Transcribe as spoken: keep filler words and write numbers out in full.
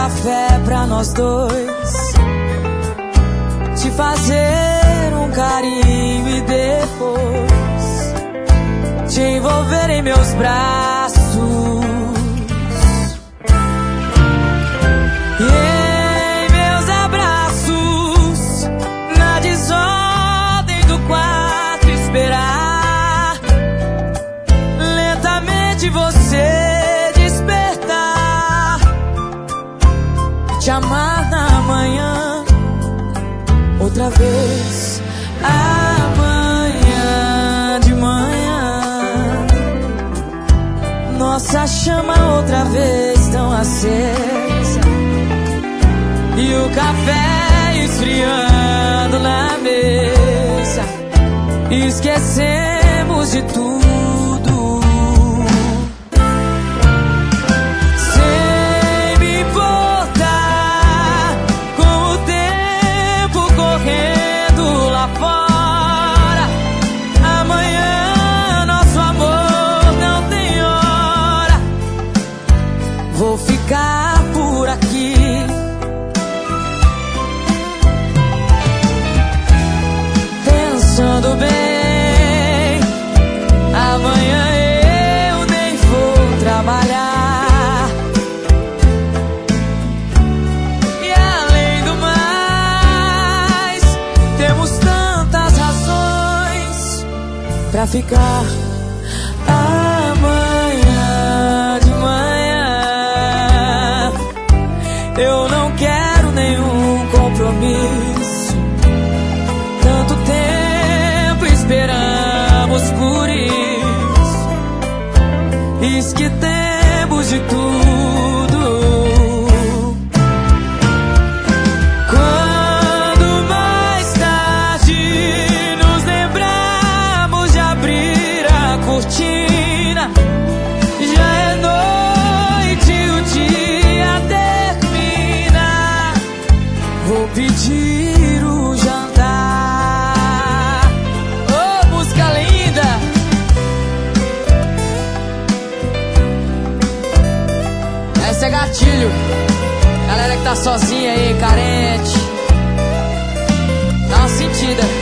café pra nós dois, te fazer um carinho e depois te envolver em meus braços. E em meus abraços, na desordem do quarto esperar lentamente você despertar, te amar na manhã outra vez, amanhã de manhã, nossa chama outra vez tão acesa, e o café esfriando na mesa, esquecemos de tudo. Sem me importar com o tempo correndo lá fora, amanhã nosso amor não tem hora. Vou ficar por aqui, pensando bem, amanhã eu nem vou trabalhar. E além do mais, temos tantas razões pra ficar. Amanhã de manhã eu não quero nenhum compromisso, tanto tempo esperamos por isso, esquecemos de tudo. Quando mais tarde nos lembrarmos de abrir a cortina, já é noite, o dia termina. Vou pedir o jantar. Ô, música linda! Essa é gatilho. Galera que tá sozinha aí, carente, dá uma sentida.